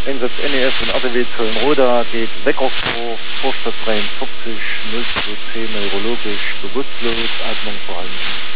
Einsatz NES und ADW Zöllenroda geht Weckerspruch, Vorstadt 43, 0 10 neurologisch, bewusstlos, Atmung vorhanden.